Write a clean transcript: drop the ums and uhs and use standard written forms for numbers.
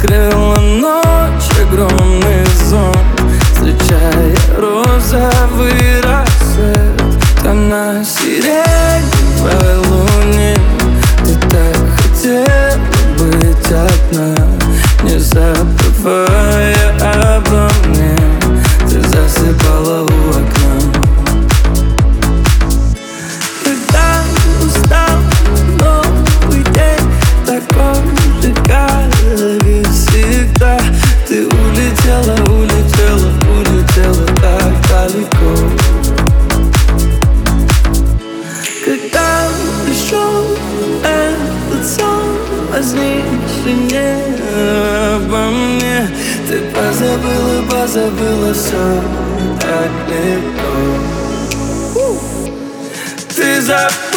Накрыла ночь огромный сон, встречая розовый рассвет. Тона сиреневой луне. Ты так хотела быть одна, не забывая обо мне. Ты засыпала у окна. Когда устал новый день, такой же, как и всегда. Ты улетела, улетела, улетела так далеко. Когда пришел этот сон, возникший не обо мне, ты позабыла, позабыла все так легко. Ты забыла.